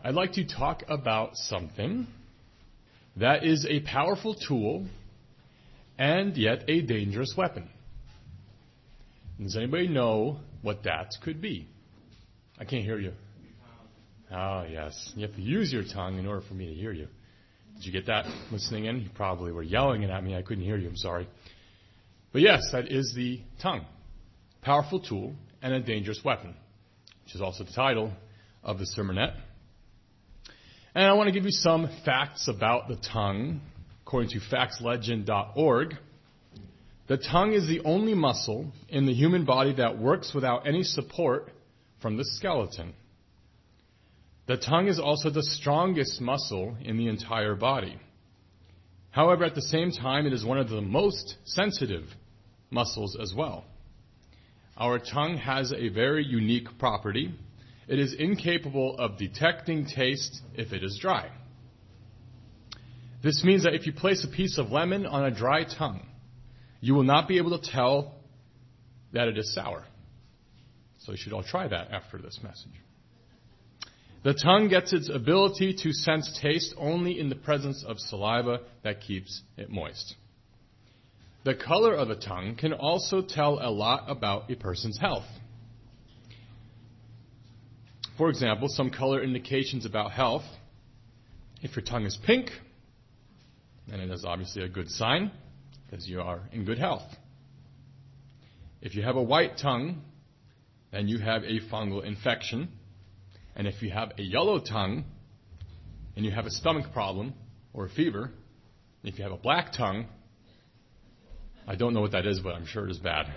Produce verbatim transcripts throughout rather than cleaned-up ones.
I'd like to talk about something that is a powerful tool and yet a dangerous weapon. Does anybody know what that could be? I can't hear you. Oh, yes. You have to use your tongue in order for me to hear you. Did you get that listening in? You probably were yelling it at me. I couldn't hear you. I'm sorry. But yes, that is the tongue. Powerful tool and a dangerous weapon, which is also the title of the sermonette. And I want to give you some facts about the tongue. According to facts legend dot org, the tongue is the only muscle in the human body that works without any support from the skeleton. The tongue is also the strongest muscle in the entire body. However, at the same time, it is one of the most sensitive muscles as well. Our tongue has a very unique property. It is incapable of detecting taste if it is dry. This means that if you place a piece of lemon on a dry tongue, you will not be able to tell that it is sour. So you should all try that after this message. The tongue gets its ability to sense taste only in the presence of saliva that keeps it moist. The color of a tongue can also tell a lot about a person's health. For example, some color indications about health. If your tongue is pink, then it is obviously a good sign because you are in good health. If you have a white tongue, then you have a fungal infection. And if you have a yellow tongue and you have a stomach problem or a fever, and if you have a black tongue, I don't know what that is, but I'm sure it is bad.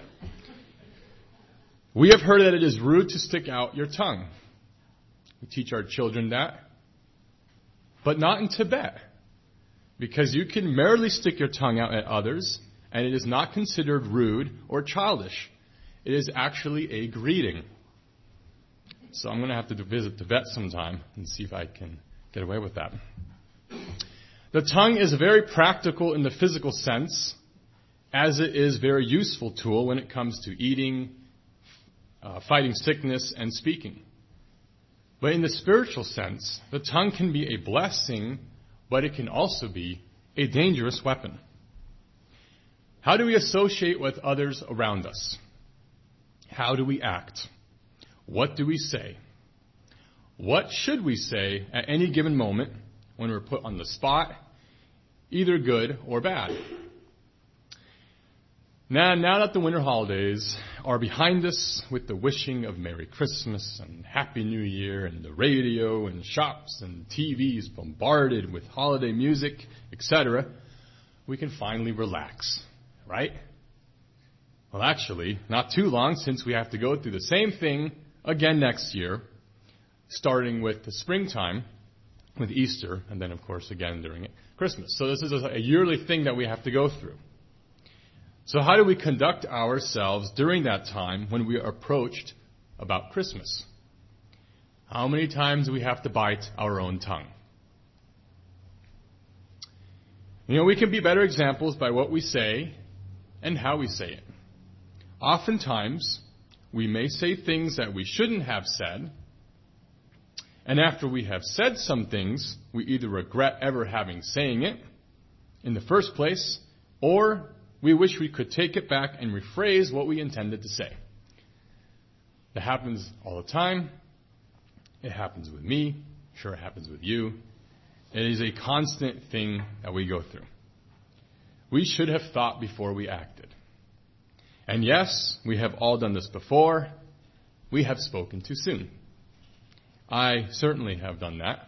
We have heard that it is rude to stick out your tongue. We teach our children that. But not in Tibet. Because you can merely stick your tongue out at others, and it is not considered rude or childish. It is actually a greeting. So I'm going to have to visit Tibet sometime and see if I can get away with that. The tongue is very practical in the physical sense, as it is a very useful tool when it comes to eating, uh, fighting sickness, and speaking. But in the spiritual sense, the tongue can be a blessing, but it can also be a dangerous weapon. How do we associate with others around us? How do we act? What do we say? What should we say at any given moment when we're put on the spot, either good or bad? Now, now that the winter holidays are behind us with the wishing of Merry Christmas and Happy New Year and the radio and shops and T Vs bombarded with holiday music, et cetera, we can finally relax, right? Well, actually, not too long since we have to go through the same thing again next year, starting with the springtime, with Easter, and then, of course, again during Christmas. So this is a yearly thing that we have to go through. So how do we conduct ourselves during that time when we are approached about Christmas? How many times do we have to bite our own tongue? You know, we can be better examples by what we say and how we say it. Oftentimes, we may say things that we shouldn't have said, and after we have said some things, we either regret ever having saying it in the first place, or we wish we could take it back and rephrase what we intended to say. That happens all the time. It happens with me. Sure, it happens with you. It is a constant thing that we go through. We should have thought before we acted. And yes, we have all done this before. We have spoken too soon. I certainly have done that.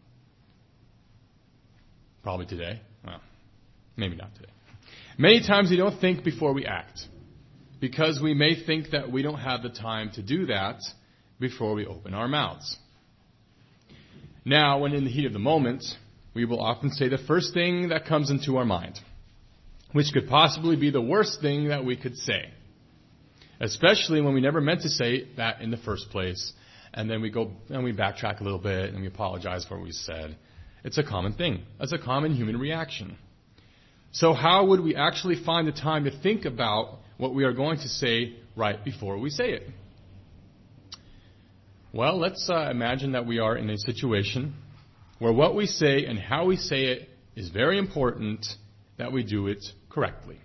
Probably today. Well, maybe not today. Many times we don't think before we act, because we may think that we don't have the time to do that before we open our mouths. Now, when in the heat of the moment, we will often say the first thing that comes into our mind, which could possibly be the worst thing that we could say, especially when we never meant to say that in the first place, and then we go and we backtrack a little bit and we apologize for what we said. It's a common thing. It's a common human reaction. So how would we actually find the time to think about what we are going to say right before we say it? Well, let's uh, imagine that we are in a situation where what we say and how we say it is very important, that we do it correctly.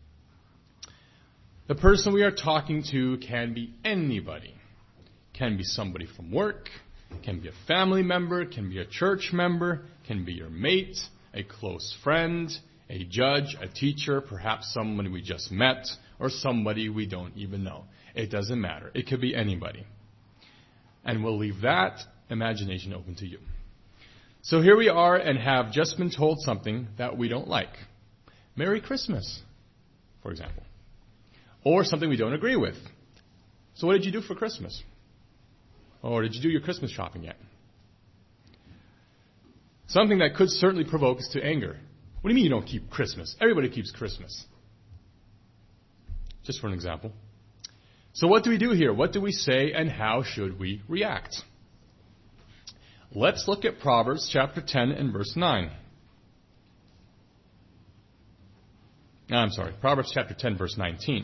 The person we are talking to can be anybody. Can be somebody from work, can be a family member, can be a church member, can be your mate, a close friend, a judge, a teacher, perhaps somebody we just met, or somebody we don't even know. It doesn't matter. It could be anybody. And we'll leave that imagination open to you. So here we are and have just been told something that we don't like. Merry Christmas, for example. Or something we don't agree with. So what did you do for Christmas? Or did you do your Christmas shopping yet? Something that could certainly provoke us to anger. What do you mean you don't keep Christmas? Everybody keeps Christmas. Just for an example. So what do we do here? What do we say and how should we react? Let's look at Proverbs chapter ten and verse nine. No, I'm sorry, Proverbs chapter ten, verse nineteen.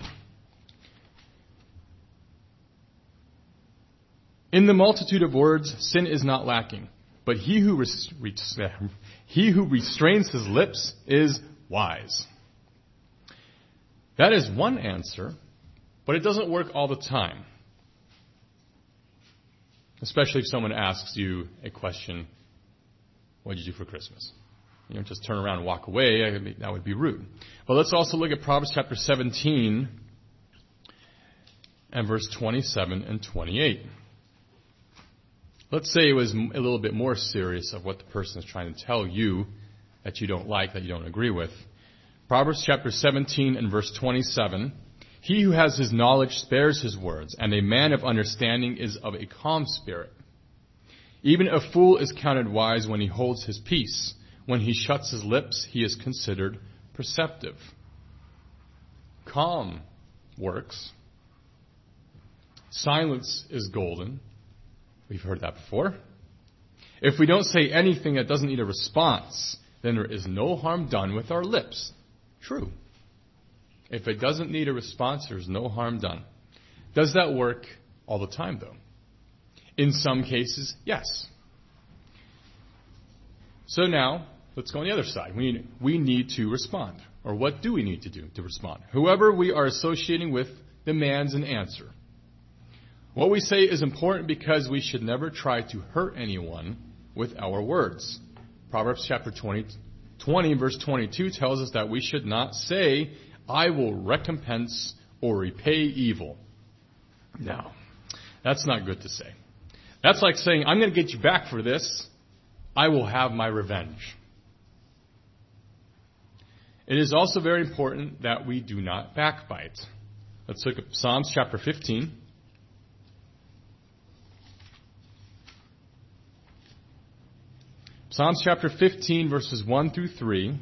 In the multitude of words, sin is not lacking, but he who, res- he who restrains his lips is wise. That is one answer, but it doesn't work all the time. Especially if someone asks you a question, what did you do for Christmas? You don't just turn around and walk away. That would be rude. But let's also look at Proverbs chapter seventeen and verse twenty-seven and twenty-eight. Let's say it was a little bit more serious of what the person is trying to tell you that you don't like, that you don't agree with. Proverbs chapter seventeen and verse twenty-seven. He who has his knowledge spares his words, and a man of understanding is of a calm spirit. Even a fool is counted wise when he holds his peace. When he shuts his lips, he is considered perceptive. Calm works. Silence is golden. We've heard that before. If we don't say anything that doesn't need a response, then there is no harm done with our lips. True. If it doesn't need a response, there's no harm done. Does that work all the time, though? In some cases, yes. So now, let's go on the other side. We need, we need to respond. Or what do we need to do to respond? Whoever we are associating with demands an answer. What we say is important because we should never try to hurt anyone with our words. Proverbs chapter twenty, twenty, verse twenty-two tells us that we should not say, I will recompense or repay evil. No, that's not good to say. That's like saying, I'm going to get you back for this. I will have my revenge. It is also very important that we do not backbite. Let's look at Psalms chapter fifteen. Psalms chapter fifteen, verses one through three.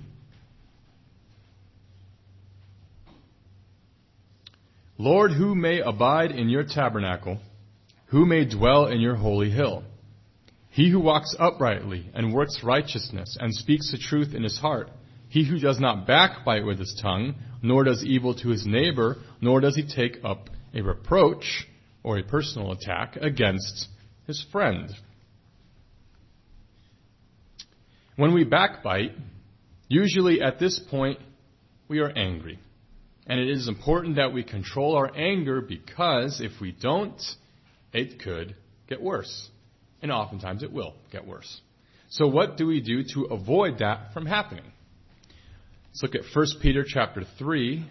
Lord, who may abide in your tabernacle? Who may dwell in your holy hill? He who walks uprightly and works righteousness and speaks the truth in his heart. He who does not backbite with his tongue, nor does evil to his neighbor, nor does he take up a reproach or a personal attack against his friend. When we backbite, usually at this point, we are angry. And it is important that we control our anger because if we don't, it could get worse. And oftentimes it will get worse. So what do we do to avoid that from happening? Let's look at First Peter chapter three.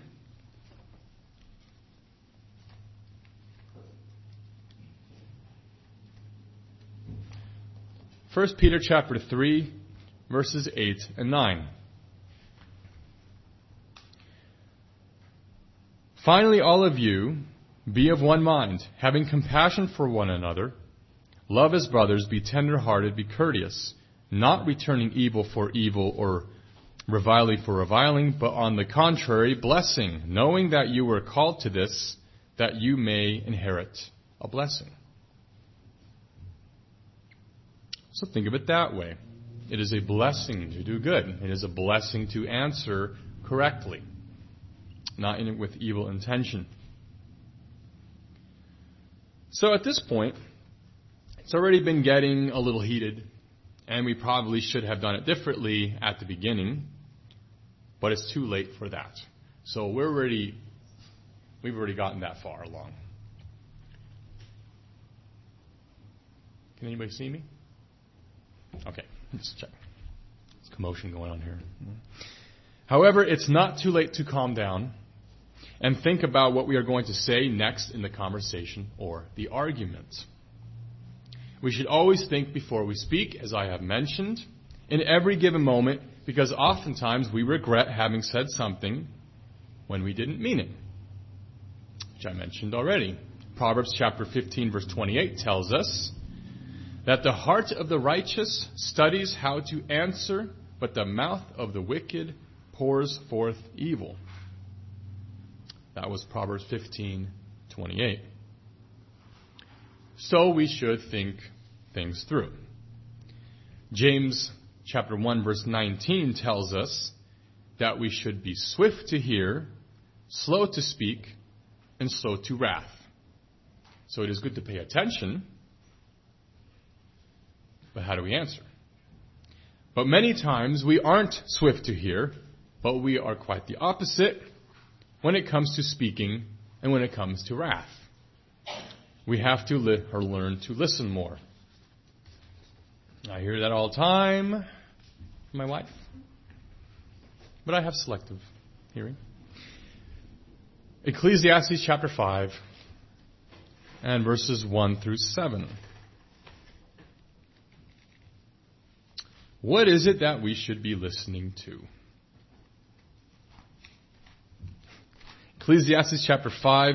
First Peter chapter three, verses eight and nine. Finally, all of you, be of one mind, having compassion for one another. Love as brothers, be tender-hearted, be courteous, not returning evil for evil or reviling for reviling, but on the contrary, blessing, knowing that you were called to this, that you may inherit a blessing. So think of it that way. It is a blessing to do good. It is a blessing to answer correctly, not in it with evil intention. So at this point, It's already been getting a little heated, and we probably should have done it differently at the beginning, but it's too late for that. So we're already, we've already gotten that far along. Can anybody see me? Okay, let's check. There's commotion going on here. However, it's not too late to calm down and think about what we are going to say next in the conversation or the argument. We should always think before we speak, as I have mentioned, in every given moment, because oftentimes we regret having said something when we didn't mean it, which I mentioned already. Proverbs chapter fifteen, verse twenty-eight tells us that the heart of the righteous studies how to answer, but the mouth of the wicked pours forth evil. That was Proverbs fifteen, twenty-eight. So we should think things through. James chapter one, verse nineteen tells us that we should be swift to hear, slow to speak, and slow to wrath. So it is good to pay attention, but how do we answer? But many times we aren't swift to hear, but we are quite the opposite when it comes to speaking and when it comes to wrath. We have to li- or learn to listen more. I hear that all the time from my wife, but I have selective hearing. Ecclesiastes chapter five and verses one through seven. What is it that we should be listening to? Ecclesiastes chapter five,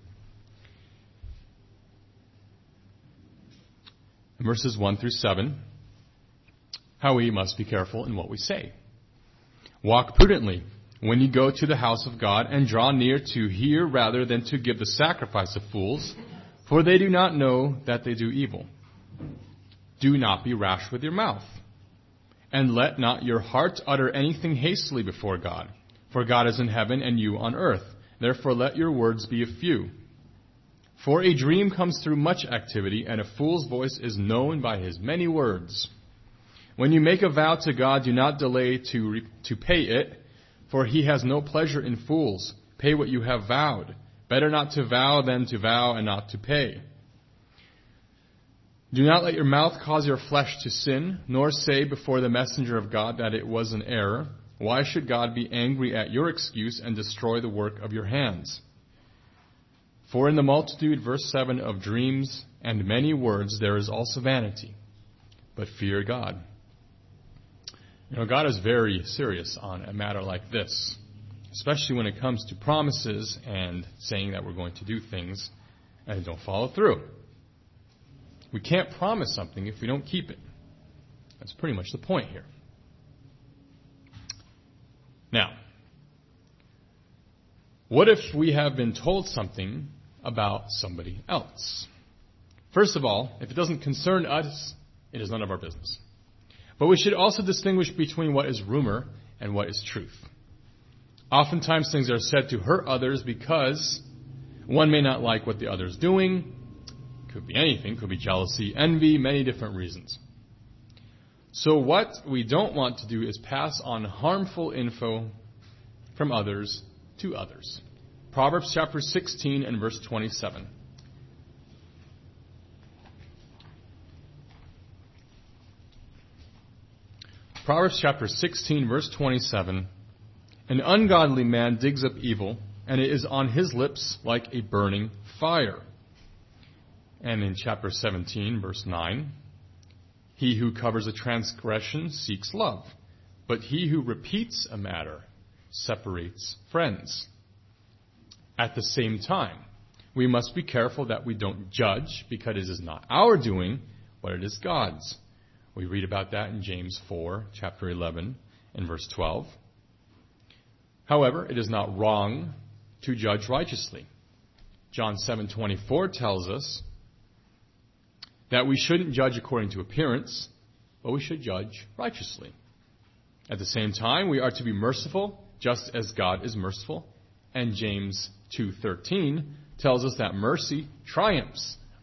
verses one through seven. How we must be careful in what we say. Walk prudently when you go to the house of God, and draw near to hear rather than to give the sacrifice of fools, for they do not know that they do evil. Do not be rash with your mouth, and let not your heart utter anything hastily before God. For God is in heaven and you on earth. Therefore let your words be a few. For a dream comes through much activity, and a fool's voice is known by his many words. When you make a vow to God, do not delay to re- to pay it, for he has no pleasure in fools. Pay what you have vowed. Better not to vow than to vow and not to pay. Do not let your mouth cause your flesh to sin, nor say before the messenger of God that it was an error. Why should God be angry at your excuse and destroy the work of your hands? For in the multitude, verse seven, of dreams and many words there is also vanity. But fear God. You know, God is very serious on a matter like this, especially when it comes to promises and saying that we're going to do things and don't follow through. We can't promise something if we don't keep it. That's pretty much the point here. Now, what if we have been told something about somebody else? First of all, if it doesn't concern us, it is none of our business. But we should also distinguish between what is rumor and what is truth. Oftentimes things are said to hurt others because one may not like what the other is doing. Could be anything, could be jealousy, envy, many different reasons. So what we don't want to do is pass on harmful info from others to others. Proverbs chapter sixteen and verse twenty-seven. Proverbs chapter sixteen, verse twenty-seven. An ungodly man digs up evil, and it is on his lips like a burning fire. And in chapter seventeen, verse nine, he who covers a transgression seeks love, but he who repeats a matter separates friends. At the same time, we must be careful that we don't judge, because it is not our doing, but it is God's. We read about that in James four, chapter eleven, and verse twelve. However, it is not wrong to judge righteously. John seven twenty-four tells us that we shouldn't judge according to appearance, but we should judge righteously. At the same time, we are to be merciful, just as God is merciful. And James two thirteen tells us that mercy triumphs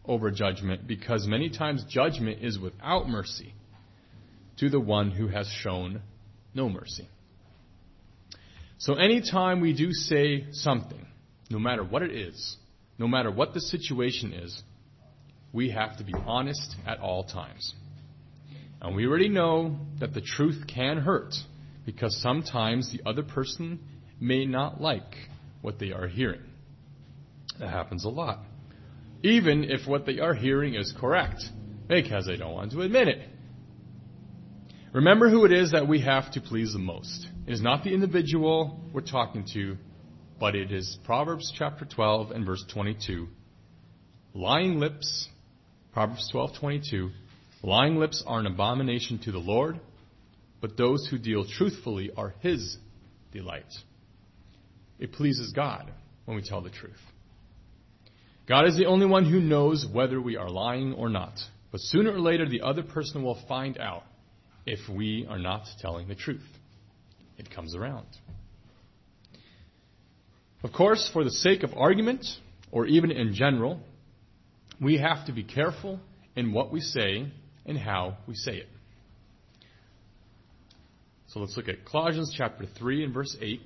over judgment, because many times judgment is without mercy to the one who has shown no mercy. So anytime we do say something, no matter what it is, no matter what the situation is, we have to be honest at all times. And we already know that the truth can hurt, because sometimes the other person may not like what they are hearing. That happens a lot. Even if what they are hearing is correct, because they don't want to admit it. Remember who it is that we have to please the most. It is not the individual we're talking to, but it is Proverbs chapter twelve and verse twenty-two. Lying lips, Proverbs twelve twenty-two, lying lips are an abomination to the Lord, but those who deal truthfully are His delight. It pleases God when we tell the truth. God is the only one who knows whether we are lying or not. But sooner or later, the other person will find out if we are not telling the truth. It comes around. Of course, for the sake of argument, or even in general, we have to be careful in what we say and how we say it. So let's look at Colossians chapter three and verse eight.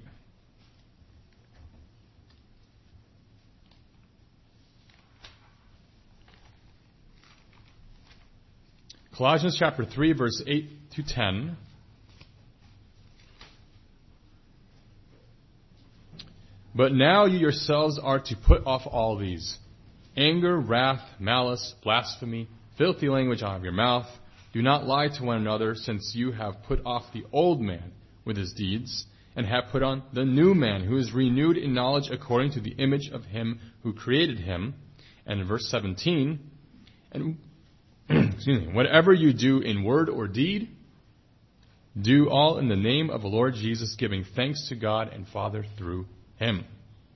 Colossians chapter three, verse eight to ten. But now you yourselves are to put off all these: anger, wrath, malice, blasphemy, filthy language out of your mouth. Do not lie to one another, since you have put off the old man with his deeds, and have put on the new man, who is renewed in knowledge according to the image of him who created him. And in verse seventeen, and excuse me, whatever you do in word or deed, do all in the name of the Lord Jesus, giving thanks to God and Father through Him.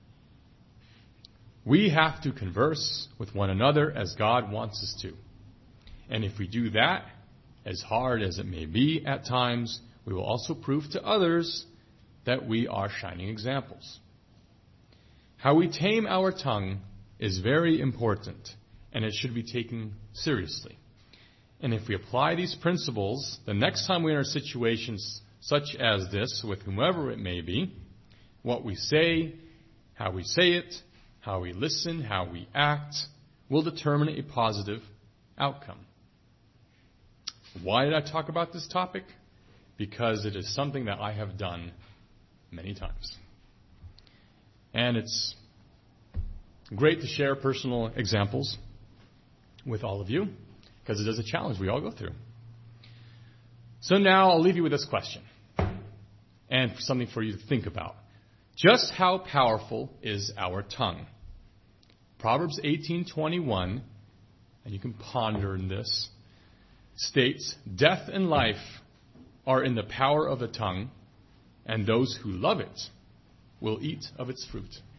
We have to converse with one another as God wants us to. And if we do that, as hard as it may be at times, we will also prove to others that we are shining examples. How we tame our tongue is very important, and it should be taken seriously. And if we apply these principles, the next time we're in situations such as this, with whomever it may be, what we say, how we say it, how we listen, how we act, will determine a positive outcome. Why did I talk about this topic? Because it is something that I have done many times. And it's great to share personal examples with all of you, because it is a challenge we all go through. So now I'll leave you with this question, and something for you to think about. Just how powerful is our tongue? Proverbs eighteen twenty-one, and you can ponder in this, states, death and life are in the power of the tongue, and those who love it will eat of its fruit.